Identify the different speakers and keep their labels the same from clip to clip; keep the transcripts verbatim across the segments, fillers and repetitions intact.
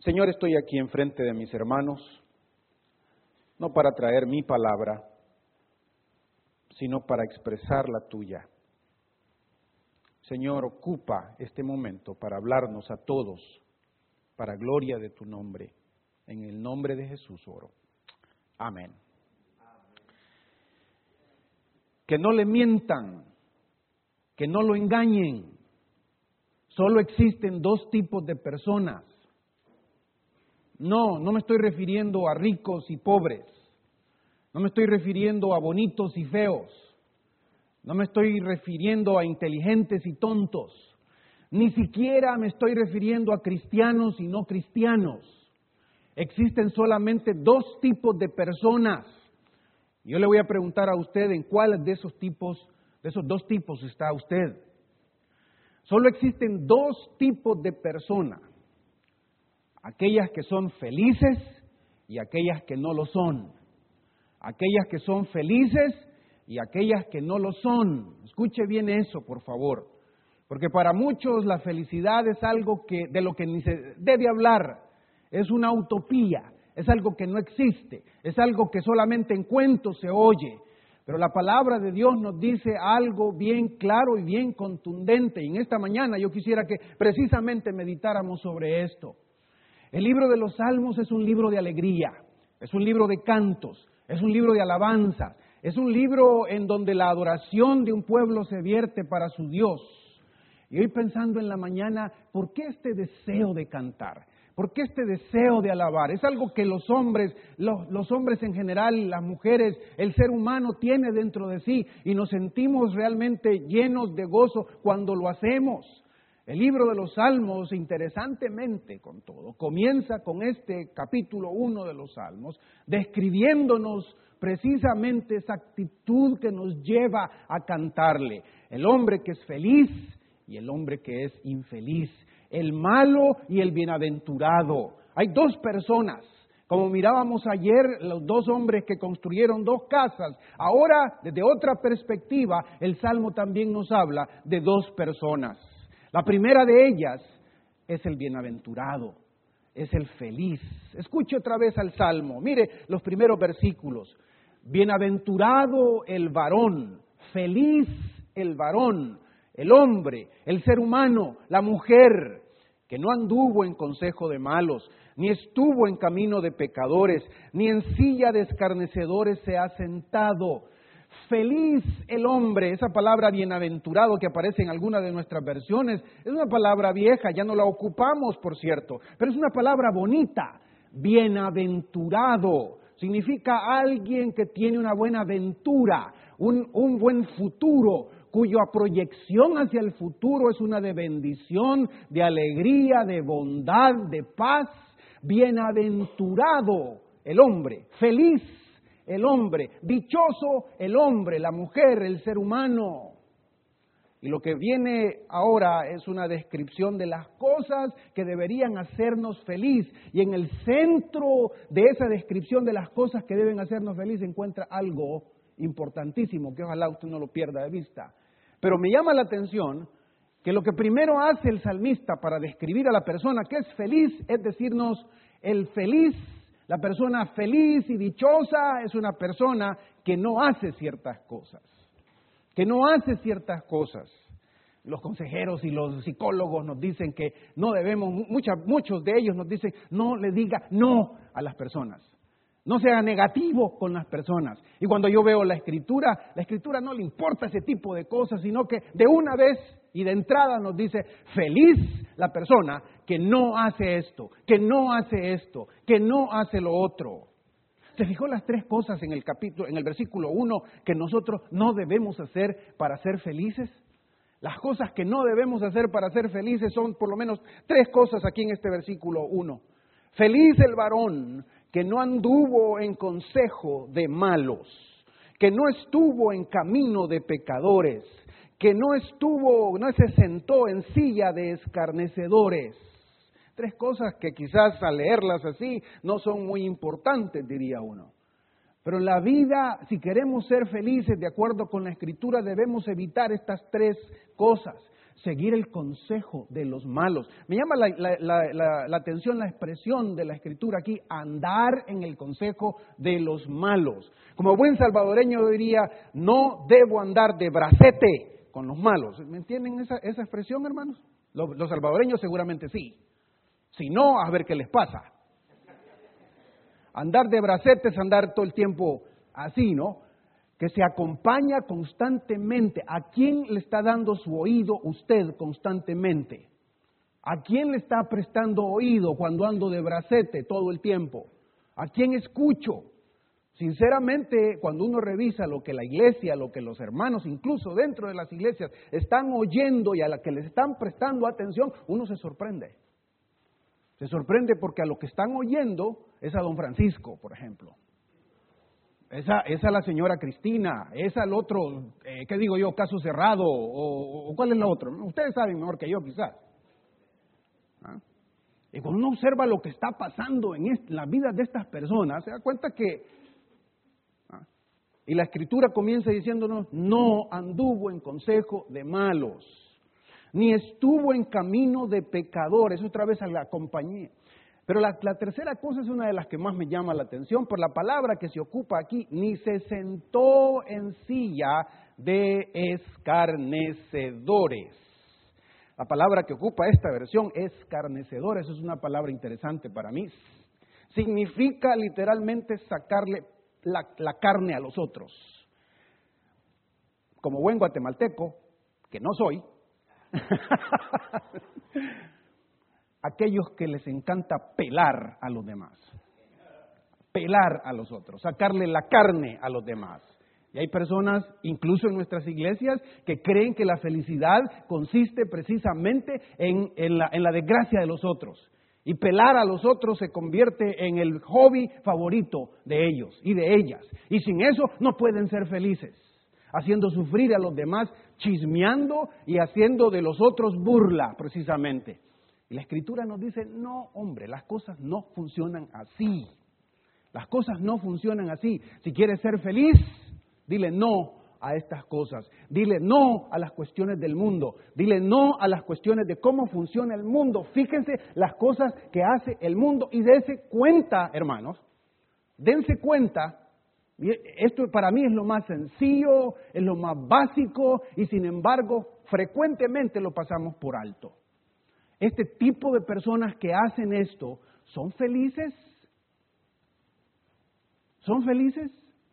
Speaker 1: Señor, estoy aquí enfrente de mis hermanos, no para traer mi palabra, sino para expresar la tuya. Señor, ocupa este momento para hablarnos a todos, para gloria de tu nombre. En el nombre de Jesús oro. Amén. Que no le mientan, que no lo engañen. Solo existen dos tipos de personas. No, no me estoy refiriendo a ricos y pobres. No me estoy refiriendo a bonitos y feos. No me estoy refiriendo a inteligentes y tontos. Ni siquiera me estoy refiriendo a cristianos y no cristianos. Existen solamente dos tipos de personas. Yo le voy a preguntar a usted en cuál de esos tipos, de esos dos tipos está usted. Solo existen dos tipos de personas. Aquellas que son felices y aquellas que no lo son. Aquellas que son felices y aquellas que no lo son. Escuche bien eso, por favor. Porque para muchos la felicidad es algo que, de lo que ni se debe hablar. Es una utopía, es algo que no existe, es algo que solamente en cuentos se oye. Pero la palabra de Dios nos dice algo bien claro y bien contundente. Y en esta mañana yo quisiera que precisamente meditáramos sobre esto. El libro de los Salmos es un libro de alegría, es un libro de cantos, es un libro de alabanza, es un libro en donde la adoración de un pueblo se vierte para su Dios. Y hoy pensando en la mañana, ¿por qué este deseo de cantar? ¿Por qué este deseo de alabar? Es algo que los hombres, los, los hombres en general, las mujeres, el ser humano tiene dentro de sí y nos sentimos realmente llenos de gozo cuando lo hacemos. El libro de los Salmos, interesantemente con todo, comienza con este capítulo uno de los Salmos, describiéndonos precisamente esa actitud que nos lleva a cantarle. El hombre que es feliz y el hombre que es infeliz. El malo y el bienaventurado. Hay dos personas, como mirábamos ayer, los dos hombres que construyeron dos casas. Ahora, desde otra perspectiva, el Salmo también nos habla de dos personas. La primera de ellas es el bienaventurado, es el feliz. Escuche otra vez al Salmo, mire los primeros versículos. Bienaventurado el varón, feliz el varón, el hombre, el ser humano, la mujer, que no anduvo en consejo de malos, ni estuvo en camino de pecadores, ni en silla de escarnecedores se ha sentado. Feliz el hombre, esa palabra bienaventurado que aparece en alguna de nuestras versiones, es una palabra vieja, ya no la ocupamos, por cierto, pero es una palabra bonita. Bienaventurado significa alguien que tiene una buena ventura, un, un buen futuro, cuya proyección hacia el futuro es una de bendición, de alegría, de bondad, de paz. Bienaventurado el hombre, feliz el hombre, dichoso el hombre, la mujer, el ser humano. Y lo que viene ahora es una descripción de las cosas que deberían hacernos feliz. Y en el centro de esa descripción de las cosas que deben hacernos feliz se encuentra algo importantísimo, que ojalá usted no lo pierda de vista. Pero me llama la atención que lo que primero hace el salmista para describir a la persona que es feliz es decirnos, el feliz, la persona feliz y dichosa es una persona que no hace ciertas cosas, que no hace ciertas cosas. Los consejeros y los psicólogos nos dicen que no debemos, muchas, muchos de ellos nos dicen, no le diga no a las personas. No sea negativo con las personas. Y cuando yo veo la Escritura, la Escritura no le importa ese tipo de cosas, sino que de una vez y de entrada nos dice, feliz la persona que no hace esto, que no hace esto, que no hace lo otro. ¿Se fijó las tres cosas en el capítulo, en el versículo uno que nosotros no debemos hacer para ser felices? Las cosas que no debemos hacer para ser felices son por lo menos tres cosas aquí en este versículo uno. Feliz el varón que no anduvo en consejo de malos, que no estuvo en camino de pecadores, que no estuvo, no se sentó en silla de escarnecedores. Tres cosas que quizás al leerlas así no son muy importantes, diría uno. Pero en la vida, si queremos ser felices de acuerdo con la Escritura, debemos evitar estas tres cosas. seguir el consejo de los malos. Me llama la, la, la, la, la atención la expresión de la Escritura aquí, andar en el consejo de los malos. Como buen salvadoreño diría, no debo andar de bracete con los malos. ¿Me entienden esa, esa expresión, hermanos? Los, los salvadoreños seguramente sí. Si no, a ver qué les pasa. Andar de bracete es andar todo el tiempo así, ¿no? Que se acompaña constantemente. ¿A quién le está dando su oído usted constantemente? ¿A quién le está prestando oído cuando ando de bracete todo el tiempo? ¿A quién escucho? Sinceramente, cuando uno revisa lo que la iglesia, lo que los hermanos, incluso dentro de las iglesias, están oyendo y a la que les están prestando atención, uno se sorprende. Se sorprende porque a lo que están oyendo es a don Francisco, por ejemplo. Esa, esa la señora Cristina, esa el otro, eh, ¿qué digo yo? Caso cerrado, o, o ¿cuál es la otra? Ustedes saben mejor que yo quizás. ¿Ah? Y cuando uno observa lo que está pasando en est- la vida de estas personas, se da cuenta que, ¿ah? Y la Escritura comienza diciéndonos, no anduvo en consejo de malos, ni estuvo en camino de pecadores, otra vez a la compañía. Pero la, la tercera cosa es una de las que más me llama la atención, por la palabra que se ocupa aquí, ni se sentó en silla de escarnecedores. La palabra que ocupa esta versión, escarnecedores, es una palabra interesante para mí. Significa literalmente sacarle la, la carne a los otros. Como buen guatemalteco, que no soy, aquellos que les encanta pelar a los demás, pelar a los otros, sacarle la carne a los demás. Y hay personas, incluso en nuestras iglesias, que creen que la felicidad consiste precisamente en, en, la, en la desgracia de los otros. Y pelar a los otros se convierte en el hobby favorito de ellos y de ellas. Y sin eso no pueden ser felices, haciendo sufrir a los demás, chismeando y haciendo de los otros burla, precisamente. Y la Escritura nos dice, no, hombre, las cosas no funcionan así. Las cosas no funcionan así. Si quieres ser feliz, dile no a estas cosas. Dile no a las cuestiones del mundo. Dile no a las cuestiones de cómo funciona el mundo. Fíjense las cosas que hace el mundo y dense cuenta, hermanos. Dense cuenta. Esto para mí es lo más sencillo, es lo más básico y sin embargo frecuentemente lo pasamos por alto. Este tipo de personas que hacen esto, ¿son felices? ¿Son felices?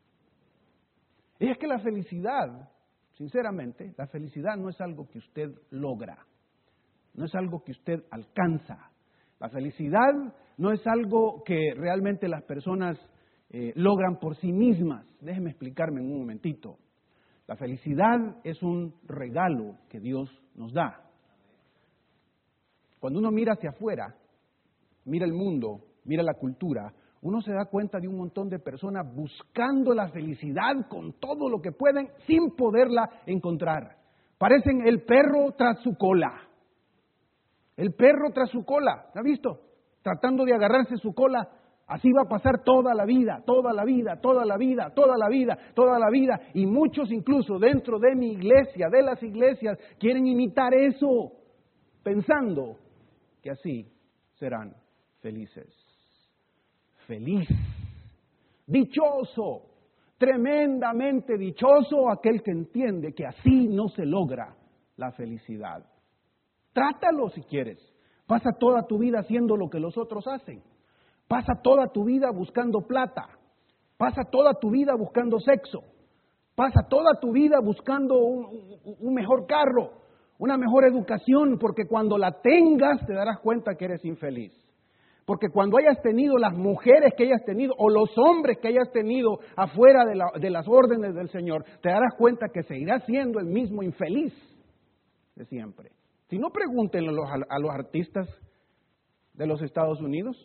Speaker 1: Y es que la felicidad, sinceramente, la felicidad no es algo que usted logra, no es algo que usted alcanza. La felicidad no es algo que realmente las personas eh, logran por sí mismas. Déjeme explicarme en un momentito. La felicidad es un regalo que Dios nos da. Cuando uno mira hacia afuera, mira el mundo, mira la cultura, uno se da cuenta de un montón de personas buscando la felicidad con todo lo que pueden sin poderla encontrar. Parecen el perro tras su cola. El perro tras su cola, ¿la ha visto? Tratando de agarrarse su cola. Así va a pasar toda la vida, toda la vida, toda la vida, toda la vida, toda la vida. Y muchos incluso dentro de mi iglesia, de las iglesias, quieren imitar eso, pensando que así serán felices. Feliz, dichoso, tremendamente dichoso aquel que entiende que así no se logra la felicidad. Trátalo si quieres. Pasa toda tu vida haciendo lo que los otros hacen. Pasa toda tu vida buscando plata. Pasa toda tu vida buscando sexo. Pasa toda tu vida buscando un, un, un mejor carro, una mejor educación, porque cuando la tengas te darás cuenta que eres infeliz. Porque cuando hayas tenido las mujeres que hayas tenido o los hombres que hayas tenido afuera de, la, de las órdenes del Señor, te darás cuenta que seguirás siendo el mismo infeliz de siempre. Si no, pregúntenle a los, a los artistas de los Estados Unidos.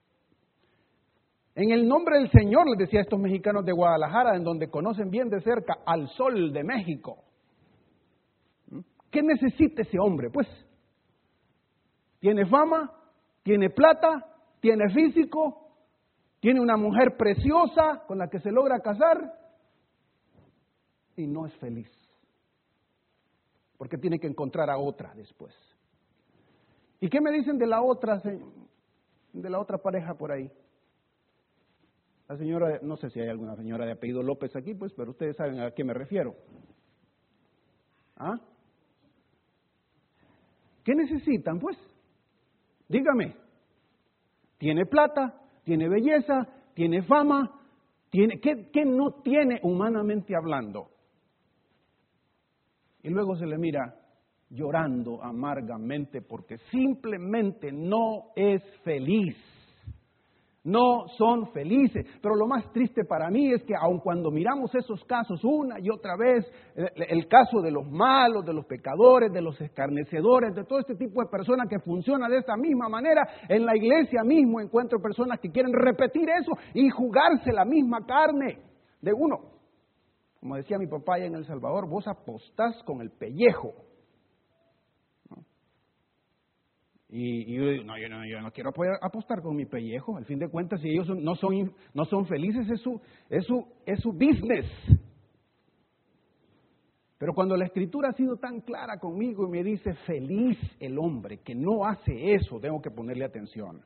Speaker 1: En el nombre del Señor, les decía a estos mexicanos de Guadalajara, en donde conocen bien de cerca al sol de México. ¿Qué necesita ese hombre? Pues, tiene fama, tiene plata, tiene físico, tiene una mujer preciosa con la que se logra casar y no es feliz. porque tiene que encontrar a otra después. ¿Y qué me dicen de la otra, de la otra pareja por ahí? La señora, no sé si hay alguna señora de apellido López aquí, pues, pero ustedes saben a qué me refiero. ¿Ah? ¿Qué necesitan, pues? Dígame. Tiene plata, tiene belleza, tiene fama, tiene, ¿qué, qué no tiene humanamente hablando? Y luego se le mira llorando amargamente porque simplemente no es feliz. No son felices. Pero lo más triste para mí es que aun cuando miramos esos casos una y otra vez, el, el caso de los malos, de los pecadores, de los escarnecedores, de todo este tipo de personas que funcionan de esta misma manera, en la iglesia mismo encuentro personas que quieren repetir eso y jugarse la misma carne de uno. Como decía mi papá allá en El Salvador, vos apostás con el pellejo. Y, y yo digo, no, yo no, yo no quiero apostar con mi pellejo. Al fin de cuentas, si ellos son, no, son, no son felices, es su, es, su, es su business. Pero cuando la Escritura ha sido tan clara conmigo y me dice, feliz el hombre que no hace eso, tengo que ponerle atención.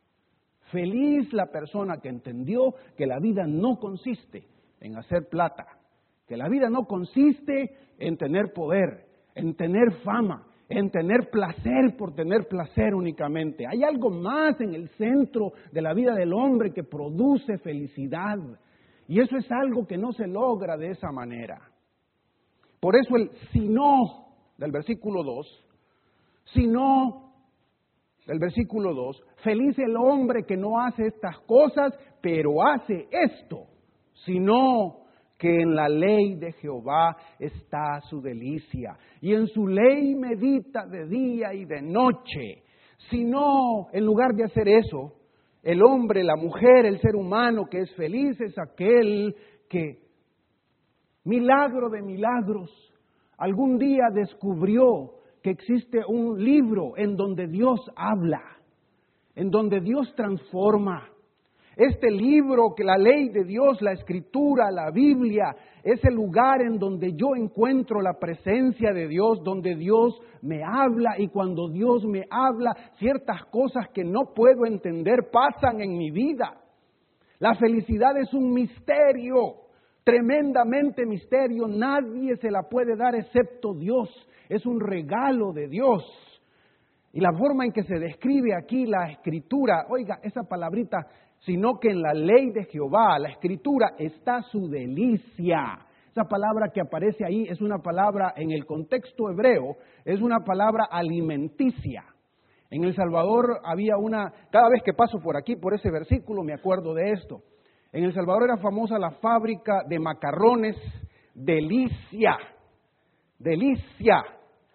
Speaker 1: Feliz la persona que entendió que la vida no consiste en hacer plata, que la vida no consiste en tener poder, en tener fama, en tener placer por tener placer únicamente. Hay algo más en el centro de la vida del hombre que produce felicidad. Y eso es algo que no se logra de esa manera. Por eso el si no del versículo dos, si no del versículo dos, feliz el hombre que no hace estas cosas, pero hace esto, sino que en la ley de Jehová está su delicia, y en su ley medita de día y de noche. Si no, en lugar de hacer eso, el hombre, la mujer, el ser humano que es feliz es aquel que, milagro de milagros, algún día descubrió que existe un libro en donde Dios habla, en donde Dios transforma. Este libro, que la ley de Dios, la Escritura, la Biblia, es el lugar en donde yo encuentro la presencia de Dios, donde Dios me habla, y cuando Dios me habla, ciertas cosas que no puedo entender pasan en mi vida. La felicidad es un misterio, tremendamente misterio, nadie se la puede dar excepto Dios, es un regalo de Dios. Y la forma en que se describe aquí la Escritura, oiga, esa palabrita, sino que en la ley de Jehová, la Escritura, está su delicia. Esa palabra que aparece ahí es una palabra, en el contexto hebreo, es una palabra alimenticia. En El Salvador había una, cada vez que paso por aquí, por ese versículo, me acuerdo de esto. En El Salvador era famosa la fábrica de macarrones Delicia. Delicia.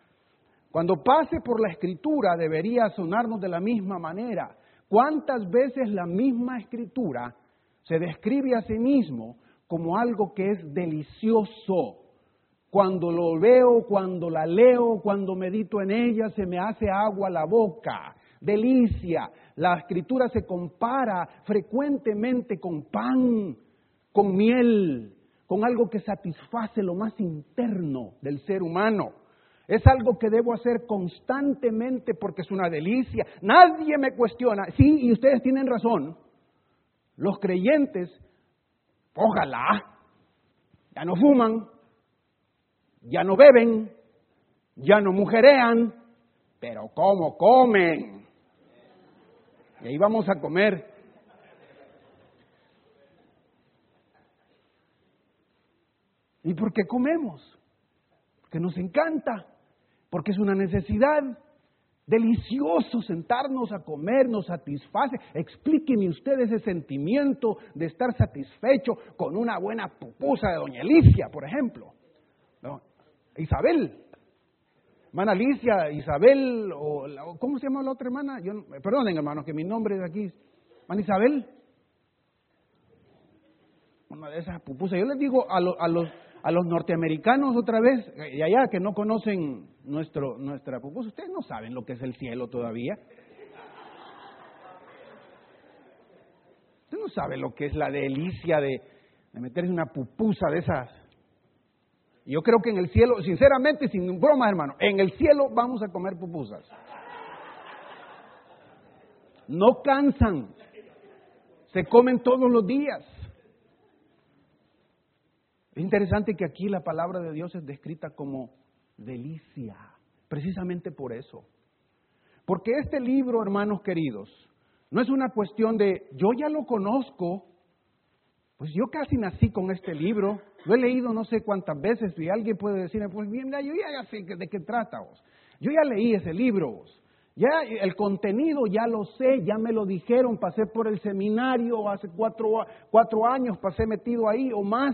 Speaker 1: Cuando pase por la Escritura debería sonarnos de la misma manera. ¿Cuántas veces la misma Escritura se describe a sí mismo como algo que es delicioso? Cuando lo veo, cuando la leo, cuando medito en ella, se me hace agua la boca. Delicia. La Escritura se compara frecuentemente con pan, con miel, con algo que satisface lo más interno del ser humano. Es algo que debo hacer constantemente porque es una delicia. Nadie me cuestiona. Sí, y ustedes tienen razón. Los creyentes, ojalá, ya no fuman, ya no beben, ya no mujerean, pero ¿cómo comen? Y ahí vamos a comer. ¿Y por qué comemos? Porque nos encanta. Porque es una necesidad. Delicioso sentarnos a comer, nos satisface. Explíqueme usted ese sentimiento de estar satisfecho con una buena pupusa de doña Alicia, por ejemplo. ¿No? Isabel. Hermana Alicia, Isabel, o, o ¿cómo se llama la otra hermana? Yo, perdonen, hermanos, que mi nombre de aquí es hermana Isabel. Una de esas pupusas. Yo les digo a, lo, a los... A los norteamericanos otra vez, y allá que no conocen nuestro, nuestra pupusa, ustedes no saben lo que es el cielo todavía. Usted no sabe lo que es la delicia de, de meterse una pupusa de esas. Y yo creo que en el cielo, sinceramente, sin bromas, hermano, en el cielo vamos a comer pupusas. No cansan, se comen todos los días. Es interesante que aquí la palabra de Dios es descrita como delicia, precisamente por eso. Porque este libro, hermanos queridos, no es una cuestión de, yo ya lo conozco, pues yo casi nací con este libro, lo he leído no sé cuántas veces, y alguien puede decirme, pues mira, yo ya sé de qué trata vos, yo ya leí ese libro vos, ya el contenido ya lo sé, ya me lo dijeron, pasé por el seminario hace cuatro, cuatro años, pasé metido ahí o más.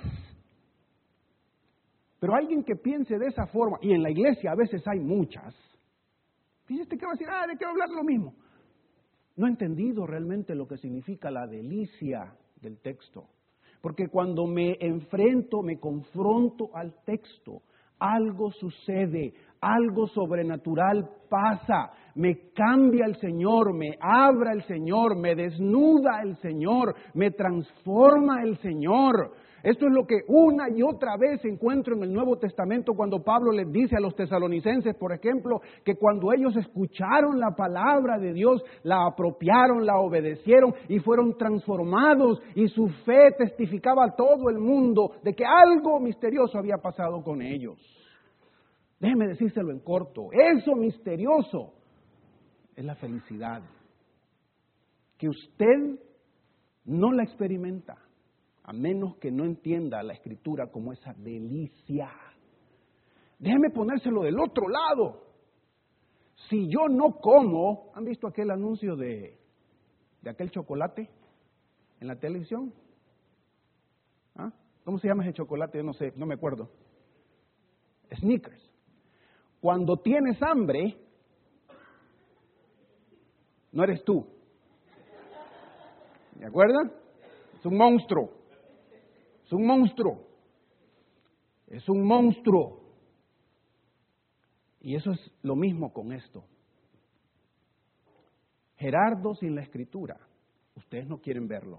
Speaker 1: Pero alguien que piense de esa forma, y en la iglesia a veces hay muchas, fíjate que va a decir, ah, ¿de qué va a hablar lo mismo? No ha entendido realmente lo que significa la delicia del texto. Porque cuando me enfrento, me confronto al texto, algo sucede, algo sobrenatural pasa, me cambia el Señor, me abra el Señor, me desnuda el Señor, me transforma el Señor. Esto es lo que una y otra vez encuentro en el Nuevo Testamento cuando Pablo les dice a los tesalonicenses, por ejemplo, que cuando ellos escucharon la palabra de Dios, la apropiaron, la obedecieron y fueron transformados y su fe testificaba a todo el mundo de que algo misterioso había pasado con ellos. Déjeme decírselo en corto, eso misterioso es la felicidad, que usted no la experimenta a menos que no entienda la Escritura como esa delicia. Déjeme ponérselo del otro lado. Si yo no como, ¿han visto aquel anuncio de, de aquel chocolate en la televisión? ¿Ah? ¿Cómo se llama ese chocolate? Yo no sé, no me acuerdo. Snickers. Cuando tienes hambre, no eres tú. ¿De acuerdo? Es un monstruo. Es un monstruo. Es un monstruo. Y eso es lo mismo con esto. Gerardo sin la Escritura, ustedes no quieren verlo.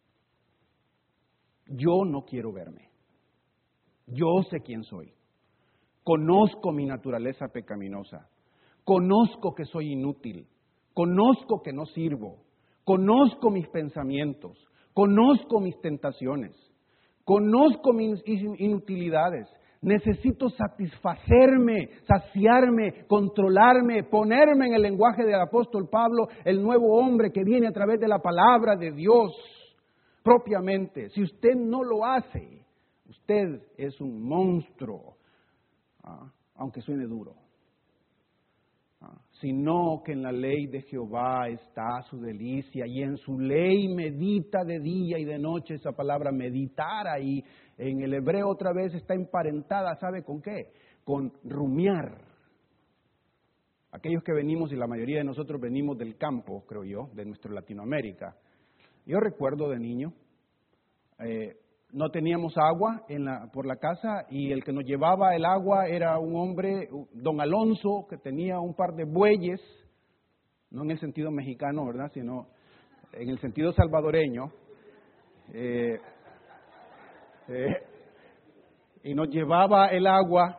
Speaker 1: Yo no quiero verme. Yo sé quién soy. Conozco mi naturaleza pecaminosa. Conozco que soy inútil. Conozco que no sirvo. Conozco mis pensamientos. Conozco mis tentaciones. Conozco mis inutilidades. Necesito satisfacerme, saciarme, controlarme, ponerme en el lenguaje del apóstol Pablo, el nuevo hombre que viene a través de la palabra de Dios propiamente. Si usted no lo hace, usted es un monstruo, ¿ah? Aunque suene duro. ¿Ah? Sino que en la ley de Jehová está su delicia y en su ley medita de día y de noche. Esa palabra meditar ahí en el hebreo otra vez está emparentada, ¿sabe con qué? Con rumiar. Aquellos que venimos, y la mayoría de nosotros venimos del campo, creo yo, de nuestra Latinoamérica. Yo recuerdo de niño, eh, no teníamos agua en la, por la casa y el que nos llevaba el agua era un hombre, don Alonso, que tenía un par de bueyes, no en el sentido mexicano, ¿verdad?, sino en el sentido salvadoreño, eh, eh, y nos llevaba el agua.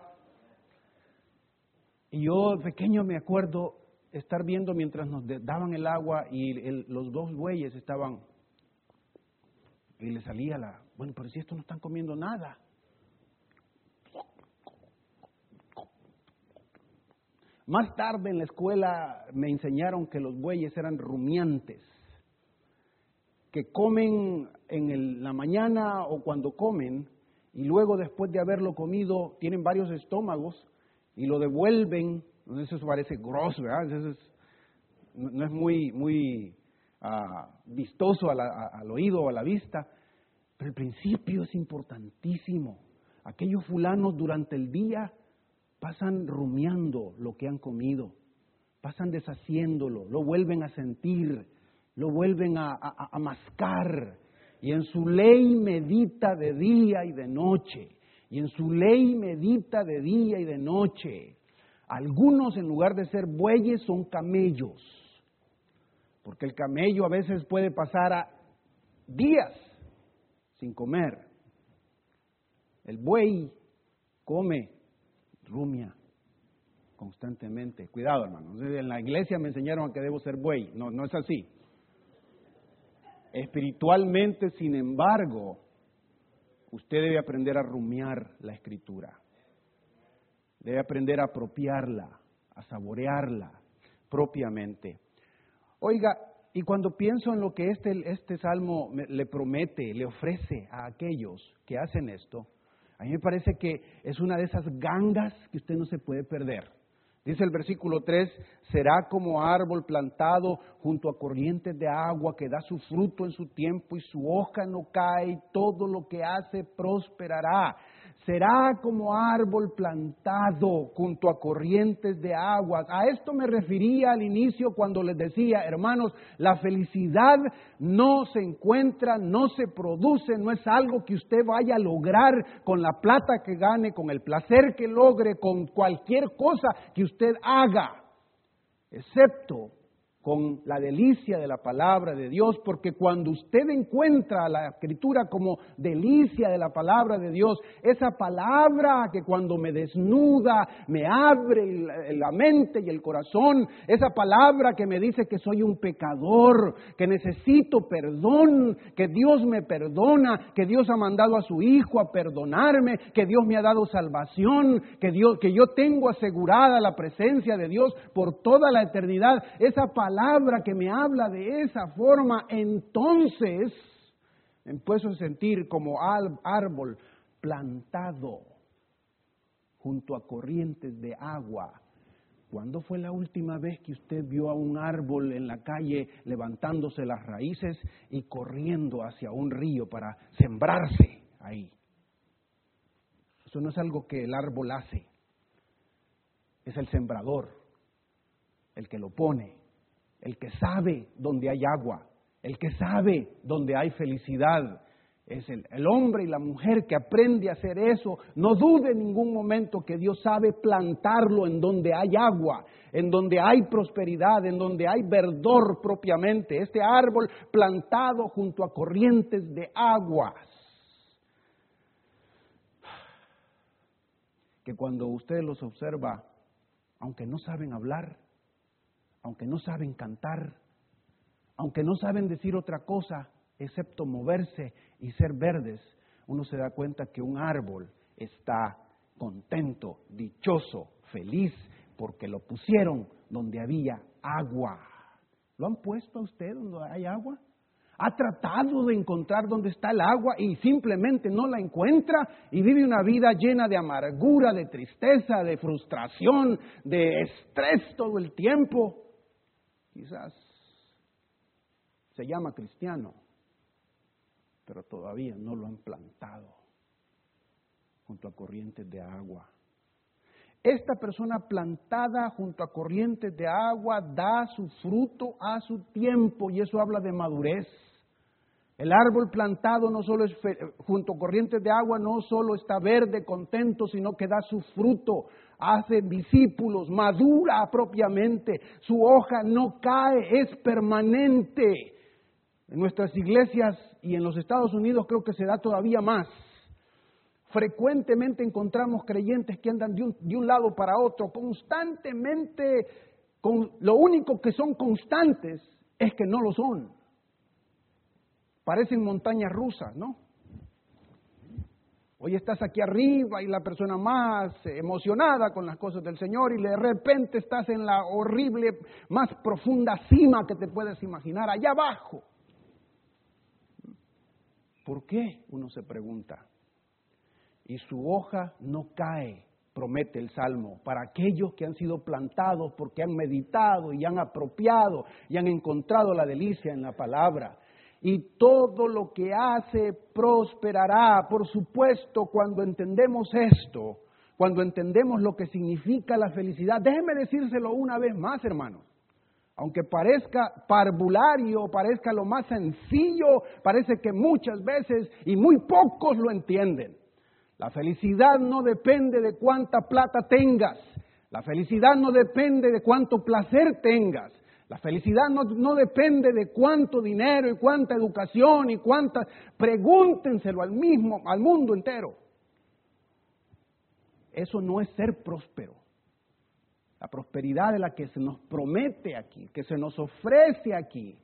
Speaker 1: Y yo pequeño me acuerdo estar viendo mientras nos daban el agua y el, los dos bueyes estaban, y le salía la, bueno, pero si estos no están comiendo nada. Más tarde en la escuela me enseñaron que los bueyes eran rumiantes, que comen en el, la mañana o cuando comen, y luego después de haberlo comido tienen varios estómagos y lo devuelven. Eso parece grosso, ¿verdad? Eso es, no es muy, muy uh, vistoso a la, a, al oído o a la vista, pero el principio es importantísimo. Aquellos fulanos durante el día pasan rumiando lo que han comido, pasan deshaciéndolo, lo vuelven a sentir, lo vuelven a, a, a mascar, y en su ley medita de día y de noche, y en su ley medita de día y de noche. Algunos, en lugar de ser bueyes, son camellos, porque el camello a veces puede pasar a días sin comer. El buey come, rumia constantemente. Cuidado, hermanos. En la iglesia me enseñaron a que debo ser buey. No, no es así. Espiritualmente, sin embargo, usted debe aprender a rumiar la Escritura. Debe aprender a apropiarla, a saborearla propiamente. Oiga, y cuando pienso en lo que este, este salmo me, le promete, le ofrece a aquellos que hacen esto, a mí me parece que es una de esas gangas que usted no se puede perder. Dice el versículo tres, será como árbol plantado junto a corrientes de agua que da su fruto en su tiempo y su hoja no cae y todo lo que hace prosperará. Será como árbol plantado junto a corrientes de aguas. A esto me refería al inicio cuando les decía, hermanos, la felicidad no se encuentra, no se produce, no es algo que usted vaya a lograr con la plata que gane, con el placer que logre, con cualquier cosa que usted haga, excepto con la delicia de la palabra de Dios, porque cuando usted encuentra la Escritura como delicia de la palabra de Dios, esa palabra que cuando me desnuda, me abre la mente y el corazón, esa palabra que me dice que soy un pecador, que necesito perdón, que Dios me perdona, que Dios ha mandado a su Hijo a perdonarme, que Dios me ha dado salvación, que Dios, que yo tengo asegurada la presencia de Dios por toda la eternidad, esa palabra palabra que me habla de esa forma, entonces me empiezo a sentir como árbol plantado junto a corrientes de agua. ¿Cuándo fue la última vez que usted vio a un árbol en la calle levantándose las raíces y corriendo hacia un río para sembrarse ahí? Eso no es algo que el árbol hace, es el sembrador el que lo pone. El que sabe dónde hay agua, el que sabe dónde hay felicidad, es el, el hombre y la mujer que aprende a hacer eso. No dude en ningún momento que Dios sabe plantarlo en donde hay agua, en donde hay prosperidad, en donde hay verdor propiamente. Este árbol plantado junto a corrientes de aguas. Que cuando usted los observa, aunque no saben hablar, aunque no saben cantar, aunque no saben decir otra cosa, excepto moverse y ser verdes, uno se da cuenta que un árbol está contento, dichoso, feliz, porque lo pusieron donde había agua. ¿Lo han puesto a usted donde hay agua? ¿Ha tratado de encontrar dónde está el agua y simplemente no la encuentra y vive una vida llena de amargura, de tristeza, de frustración, de estrés todo el tiempo? Quizás se llama cristiano, pero todavía no lo han plantado junto a corrientes de agua. Esta persona plantada junto a corrientes de agua da su fruto a su tiempo, y eso habla de madurez. El árbol plantado no solo es fe- junto a corrientes de agua, no solo está verde, contento, sino que da su fruto, hace discípulos, madura propiamente, su hoja no cae, es permanente. En nuestras iglesias y en los Estados Unidos creo que se da todavía más. Frecuentemente encontramos creyentes que andan de un, de un lado para otro, constantemente, con, lo único que son constantes es que no lo son. Parecen montañas rusas, ¿no? Hoy estás aquí arriba y la persona más emocionada con las cosas del Señor y de repente estás en la horrible, más profunda cima que te puedes imaginar, allá abajo. ¿Por qué? Uno se pregunta. Y su hoja no cae, promete el Salmo, para aquellos que han sido plantados porque han meditado y han apropiado y han encontrado la delicia en la palabra. Y todo lo que hace prosperará. Por supuesto, cuando entendemos esto, cuando entendemos lo que significa la felicidad, déjenme decírselo una vez más, hermanos. Aunque parezca parvulario, parezca lo más sencillo, parece que muchas veces y muy pocos lo entienden. La felicidad no depende de cuánta plata tengas. La felicidad no depende de cuánto placer tengas. La felicidad no, no depende de cuánto dinero y cuánta educación y cuánta... Pregúntenselo al mismo, al mundo entero. Eso no es ser próspero. La prosperidad de la que se nos promete aquí, que se nos ofrece aquí,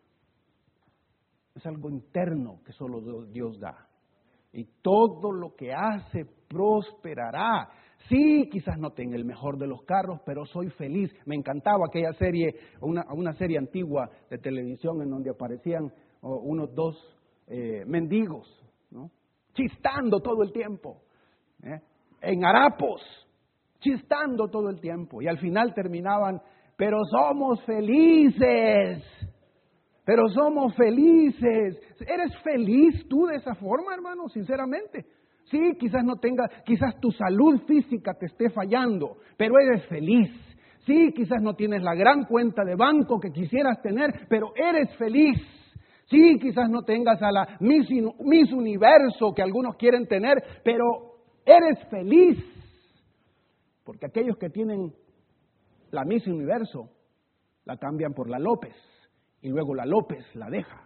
Speaker 1: es algo interno que solo Dios da. Y todo lo que hace prosperará. Sí, quizás no tenga el mejor de los carros, pero soy feliz. Me encantaba aquella serie, una, una serie antigua de televisión en donde aparecían oh, unos dos eh, mendigos, ¿no? Chistando todo el tiempo, ¿eh? En harapos, chistando todo el tiempo. Y al final terminaban, pero somos felices. Pero somos felices. ¿Eres feliz tú de esa forma, hermano? Sinceramente. Sí, quizás no tenga, quizás tu salud física te esté fallando, pero eres feliz. Sí, quizás no tienes la gran cuenta de banco que quisieras tener, pero eres feliz. Sí, quizás no tengas a la Miss, Miss Universo que algunos quieren tener, pero eres feliz. Porque aquellos que tienen la Miss Universo la cambian por la López. Y luego la López la deja.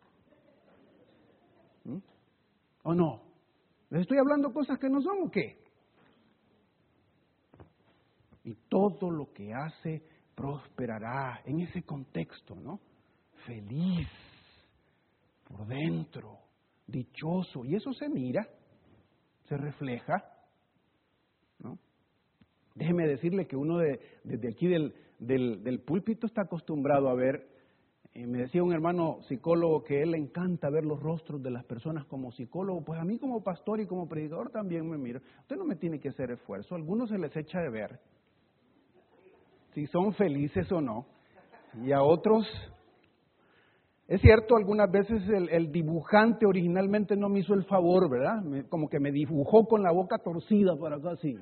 Speaker 1: ¿Mm? ¿O no? ¿Les estoy hablando cosas que no son o qué? Y todo lo que hace prosperará en ese contexto, ¿no? Feliz por dentro, dichoso. Y eso se mira, se refleja, ¿no? Déjeme decirle que uno de, desde aquí del, del, del púlpito está acostumbrado a ver. Y me decía un hermano psicólogo que a él le encanta ver los rostros de las personas como psicólogo. Pues a mí como pastor y como predicador también me miro. Usted no me tiene que hacer esfuerzo. A algunos se les echa de ver si son felices o no. Y a otros, es cierto, algunas veces el, el dibujante originalmente no me hizo el favor, ¿verdad? Me, como que me dibujó con la boca torcida para acá así.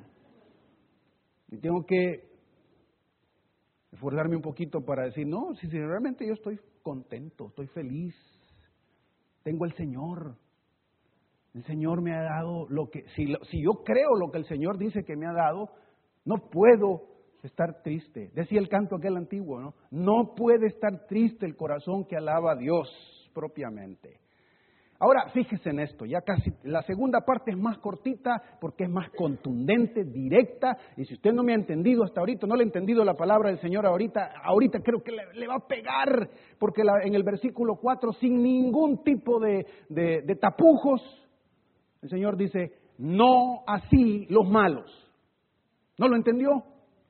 Speaker 1: Y tengo que esforzarme un poquito para decir, no, si, si realmente yo estoy contento, estoy feliz, tengo el Señor, el Señor me ha dado lo que, si, lo, si yo creo lo que el Señor dice que me ha dado, no puedo estar triste. Decía el canto aquel antiguo, ¿no? No puede estar triste el corazón que alaba a Dios propiamente. Ahora, fíjese en esto, ya casi, la segunda parte es más cortita porque es más contundente, directa, y si usted no me ha entendido hasta ahorita, no le ha entendido la palabra del Señor ahorita, ahorita creo que le, le va a pegar, porque la, en el versículo cuatro, sin ningún tipo de, de, de tapujos, el Señor dice, no así los malos. ¿No lo entendió?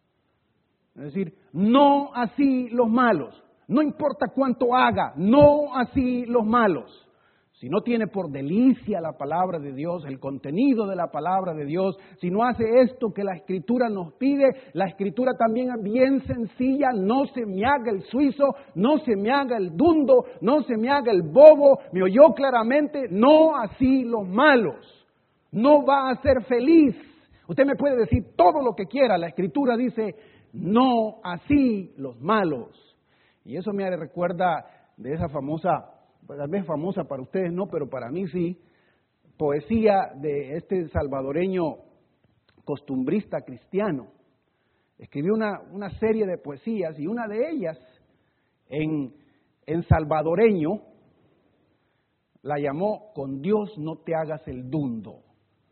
Speaker 1: Es decir, no así los malos, no importa cuánto haga, no así los malos. Si no tiene por delicia la palabra de Dios, el contenido de la palabra de Dios, si no hace esto que la Escritura nos pide, la Escritura también es bien sencilla, no se me haga el suizo, no se me haga el dundo, no se me haga el bobo, me oyó claramente, no así los malos, no va a ser feliz. Usted me puede decir todo lo que quiera, la Escritura dice, no así los malos. Y eso me recuerda de esa famosa, tal vez famosa para ustedes no, pero para mí sí, poesía de este salvadoreño costumbrista cristiano. Escribió una, una serie de poesías y una de ellas en, en salvadoreño la llamó Con Dios no te hagas el dundo.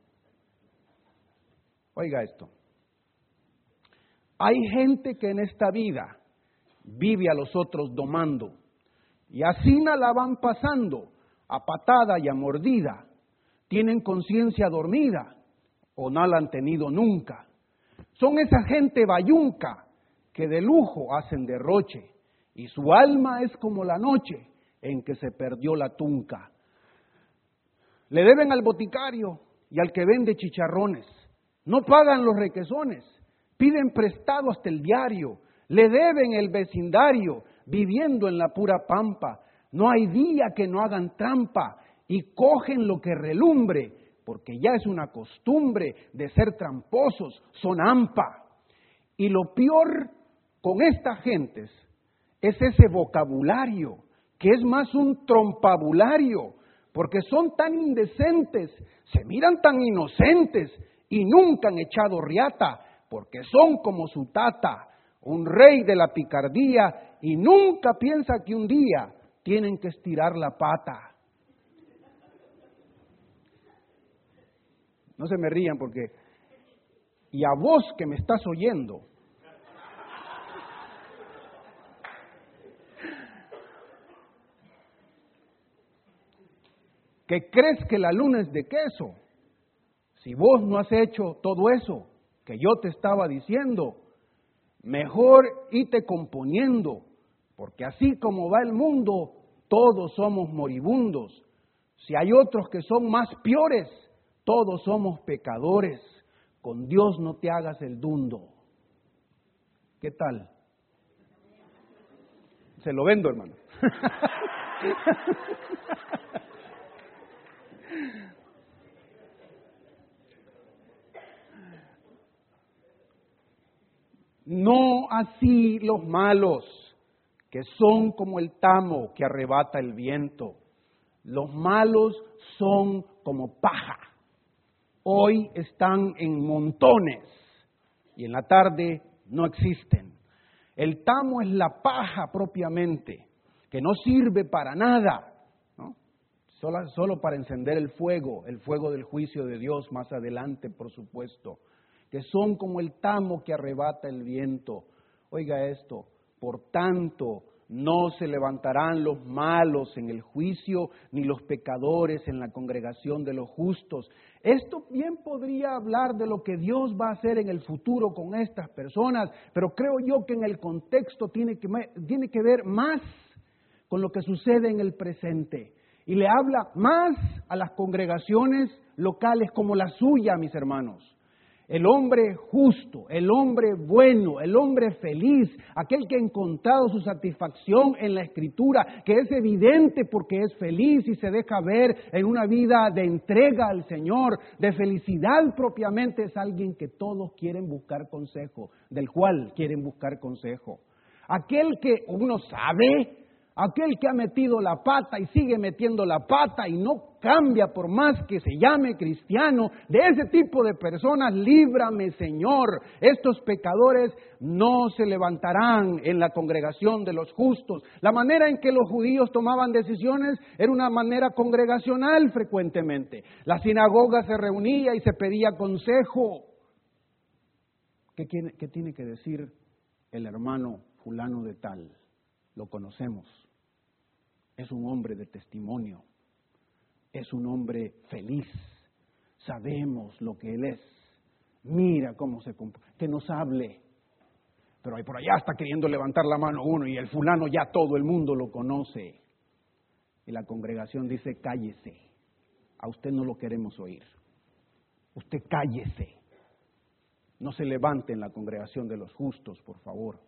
Speaker 1: Oiga esto. Hay gente que en esta vida vive a los otros domando. Y así no la van pasando, a patada y a mordida. Tienen conciencia dormida, o no la han tenido nunca. Son esa gente bayunca, que de lujo hacen derroche, y su alma es como la noche en que se perdió la tunca. Le deben al boticario y al que vende chicharrones. No pagan los requesones, piden prestado hasta el diario. Le deben el vecindario, viviendo en la pura pampa. No hay día que no hagan trampa y cogen lo que relumbre, porque ya es una costumbre de ser tramposos, son hampa. Y lo peor con estas gentes es ese vocabulario, que es más un trompabulario, porque son tan indecentes, se miran tan inocentes y nunca han echado riata, porque son como su tata, un rey de la picardía, y nunca piensa que un día tienen que estirar la pata. No se me rían porque Y a vos que me estás oyendo, que crees que la luna es de queso, si vos no has hecho todo eso que yo te estaba diciendo, mejor irte componiendo, porque así como va el mundo, todos somos moribundos. Si hay otros que son más peores, todos somos pecadores. Con Dios no te hagas el dundo. ¿Qué tal? Se lo vendo, hermano. No así los malos, que son como el tamo que arrebata el viento. Los malos son como paja. Hoy están en montones y en la tarde no existen. El tamo es la paja propiamente, que no sirve para nada, ¿no? Solo, solo para encender el fuego, el fuego del juicio de Dios más adelante, por supuesto. Que son como el tamo que arrebata el viento. Oiga esto, por tanto, no se levantarán los malos en el juicio, ni los pecadores en la congregación de los justos. Esto bien podría hablar de lo que Dios va a hacer en el futuro con estas personas, pero creo yo que en el contexto tiene que, tiene que ver más con lo que sucede en el presente. Y le habla más a las congregaciones locales como la suya, mis hermanos. El hombre justo, el hombre bueno, el hombre feliz, aquel que ha encontrado su satisfacción en la Escritura, que es evidente porque es feliz y se deja ver en una vida de entrega al Señor, de felicidad propiamente, es alguien que todos quieren buscar consejo, del cual quieren buscar consejo. Aquel que uno sabe, aquel que ha metido la pata y sigue metiendo la pata y no cambia por más que se llame cristiano, de ese tipo de personas, líbrame, Señor. Estos pecadores no se levantarán en la congregación de los justos. La manera en que los judíos tomaban decisiones era una manera congregacional frecuentemente. La sinagoga se reunía y se pedía consejo. ¿Qué, qué tiene que decir el hermano fulano de tal? Lo conocemos. Es un hombre de testimonio, es un hombre feliz, sabemos lo que él es, mira cómo se comporta, que nos hable, pero ahí por allá está queriendo levantar la mano uno y el fulano ya todo el mundo lo conoce. Y la congregación dice, cállese, a usted no lo queremos oír, usted cállese, no se levante en la congregación de los justos, por favor,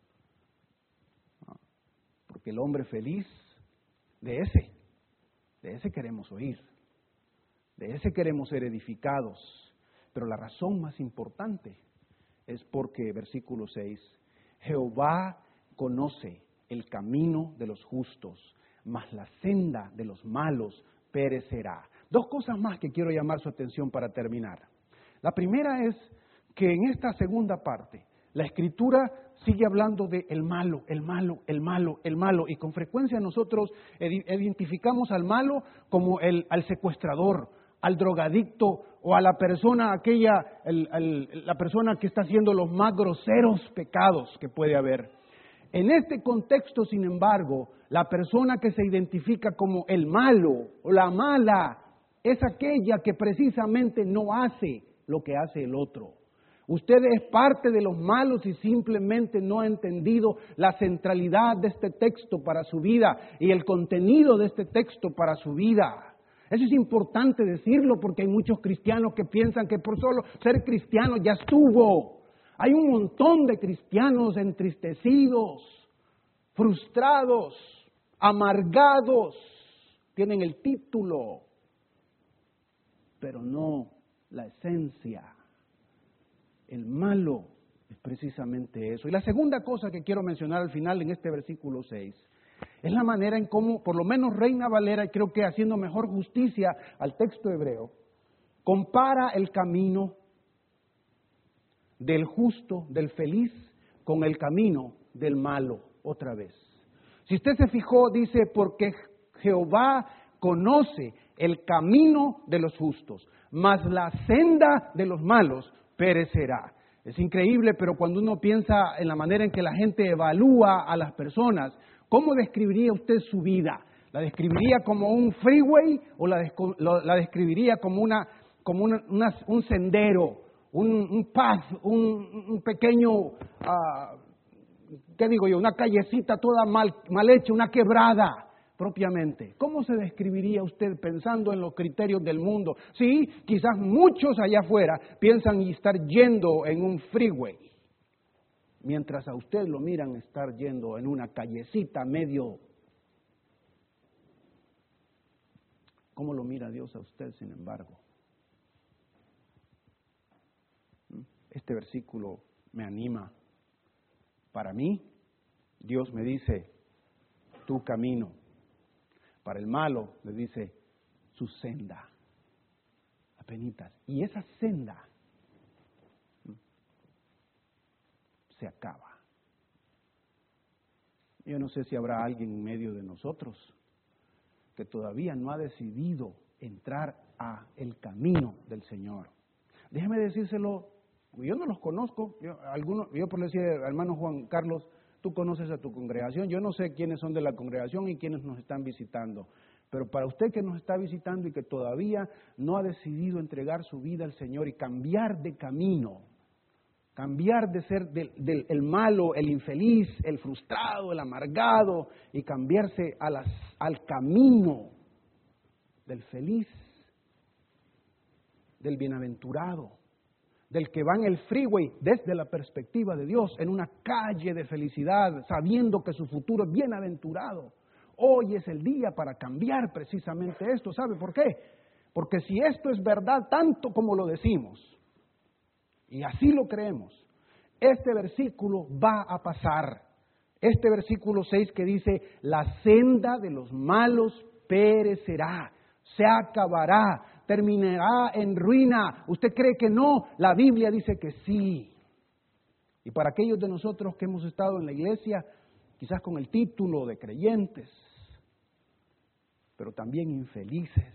Speaker 1: porque el hombre feliz, de ese, de ese queremos oír, de ese queremos ser edificados. Pero la razón más importante es porque, versículo seis, Jehová conoce el camino de los justos, mas la senda de los malos perecerá. Dos cosas más que quiero llamar su atención para terminar. La primera es que en esta segunda parte, la Escritura sigue hablando de el malo, el malo, el malo, el malo. Y con frecuencia nosotros identificamos al malo como el, al secuestrador, al drogadicto o a la persona aquella, el, el, la persona que está haciendo los más groseros pecados que puede haber. En este contexto, sin embargo, la persona que se identifica como el malo o la mala es aquella que precisamente no hace lo que hace el otro. Usted es parte de los malos y simplemente no ha entendido la centralidad de este texto para su vida y el contenido de este texto para su vida. Eso es importante decirlo porque hay muchos cristianos que piensan que por solo ser cristiano ya estuvo. Hay un montón de cristianos entristecidos, frustrados, amargados, tienen el título, pero no la esencia. El malo es precisamente eso. Y la segunda cosa que quiero mencionar al final en este versículo seis es la manera en cómo, por lo menos Reina Valera, y creo que haciendo mejor justicia al texto hebreo, compara el camino del justo, del feliz, con el camino del malo, otra vez. Si usted se fijó, dice, porque Jehová conoce el camino de los justos, mas la senda de los malos perecerá. Es increíble, pero cuando uno piensa en la manera en que la gente evalúa a las personas, ¿cómo describiría usted su vida? ¿La describiría como un freeway o la, desco- lo- la describiría como, una, como una- una- un sendero, un, un path, un, un pequeño, ah, ¿qué digo yo? Una callecita toda mal, mal hecha, una quebrada propiamente? ¿Cómo se describiría usted pensando en los criterios del mundo? Sí, quizás muchos allá afuera piensan estar yendo en un freeway, mientras a usted lo miran estar yendo en una callecita medio. ¿Cómo lo mira Dios a usted, sin embargo? Este versículo me anima. Para mí, Dios me dice, tu camino. Para el malo, le dice, su senda. Apenitas. Y esa senda se acaba. Yo no sé si habrá alguien en medio de nosotros que todavía no ha decidido entrar a el camino del Señor. Déjeme decírselo, yo no los conozco, yo, algunos, yo por decir, hermano Juan Carlos, tú conoces a tu congregación, yo no sé quiénes son de la congregación y quiénes nos están visitando, pero para usted que nos está visitando y que todavía no ha decidido entregar su vida al Señor y cambiar de camino, cambiar de ser del, del el malo, el infeliz, el frustrado, el amargado, y cambiarse a las, al camino del feliz, del bienaventurado, del que va en el freeway desde la perspectiva de Dios, en una calle de felicidad, sabiendo que su futuro es bienaventurado. Hoy es el día para cambiar precisamente esto. ¿Sabe por qué? Porque si esto es verdad tanto como lo decimos, y así lo creemos, este versículo va a pasar. Este versículo seis que dice, la senda de los malos perecerá, se acabará, terminará en ruina. ¿Usted cree que no? La Biblia dice que sí. Y para aquellos de nosotros que hemos estado en la iglesia, quizás con el título de creyentes, pero también infelices,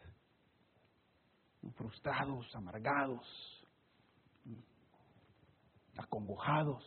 Speaker 1: frustrados, amargados, acongojados,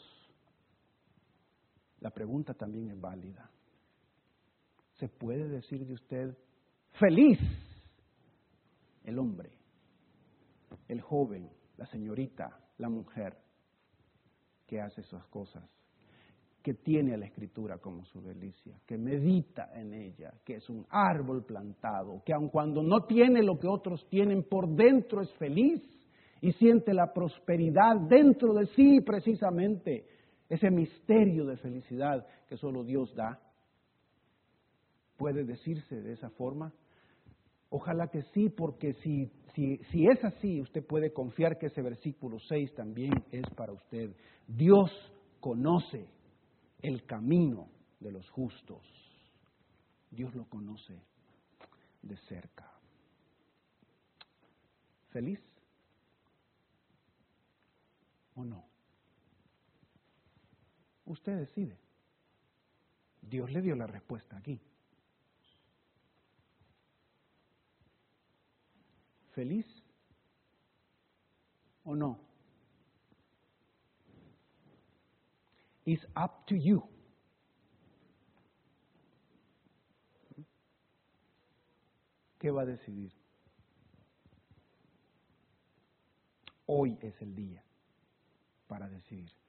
Speaker 1: la pregunta también es válida. ¿Se puede decir de usted feliz? El hombre, el joven, la señorita, la mujer que hace esas cosas, que tiene a la Escritura como su delicia, que medita en ella, que es un árbol plantado, que aun cuando no tiene lo que otros tienen, por dentro es feliz y siente la prosperidad dentro de sí, precisamente ese misterio de felicidad que solo Dios da. ¿Puede decirse de esa forma? Ojalá que sí, porque si, si, si es así, usted puede confiar que ese versículo seis también es para usted. Dios conoce el camino de los justos. Dios lo conoce de cerca. ¿Feliz o no? Usted decide. Dios le dio la respuesta aquí. ¿Feliz o no? It's up to you. ¿Qué va a decidir? Hoy es el día para decidir.